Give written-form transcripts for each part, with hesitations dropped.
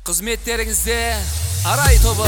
Қызметтеріңізде Арай тобы.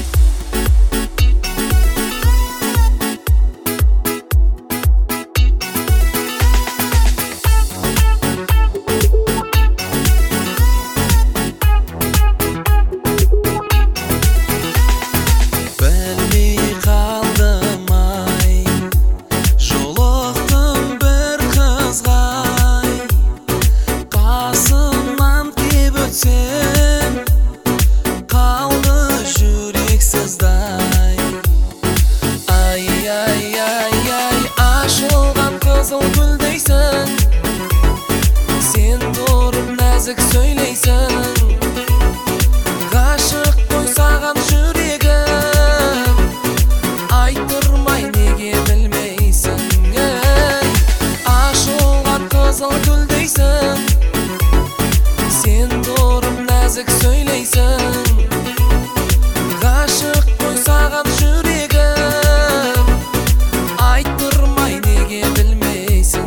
Sen doğrup nazik söyleysen, ғашық қой саған жүрегім, айтырмай неге білмейсің? Ашылған қызыл гүлдейсің, сен doğrup nazik söyleysen, ғашық қой саған жүрегім, айтырмай неге білмейсің?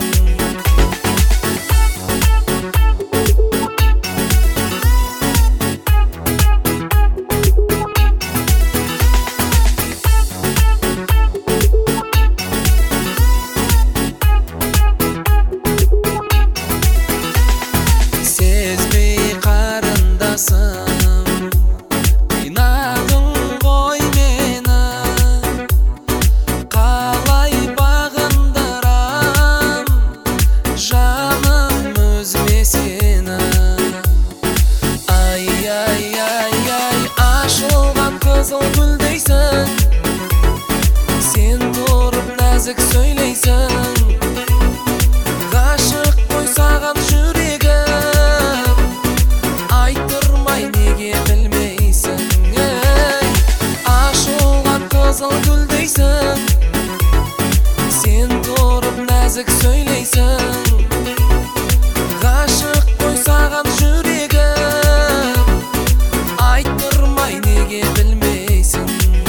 Қинадың ғой мені, қалай бағындырам жаным өзіме сені. Ай, ашылған қызыл гүлдейсің, сен тұрып нәзік сөйлейсің, ғашық қой саған жүрегім, айтырмай неге білмейсің? Ашылған қызыл гүлдейсің, сен тұрып нәзік сөйлейсің, ғашық қой саған жүрегім, айтырмай неге білмейсің?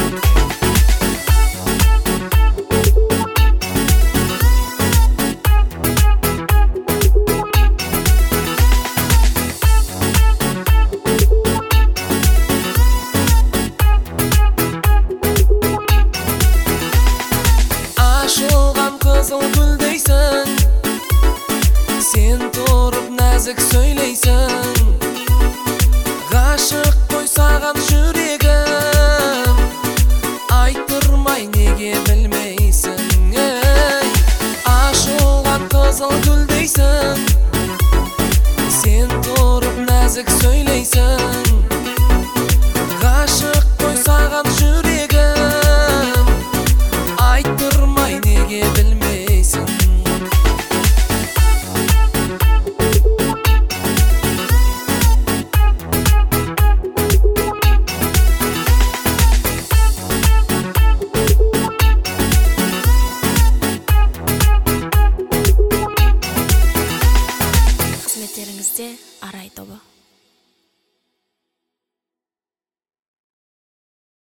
Ашылған қызыл гүлдейсің, сен тұрып нәзік сөйлейсің, ғашық қой саған жүрегім, айтырмай неге білмейсің? Ашылған қызыл гүлдейсің, сен тұрып нәзік сөйлейсің, ғашық қой саған жүрегім, айтырмай неге білмейсің? Қызметтеріңізде Арай тобы.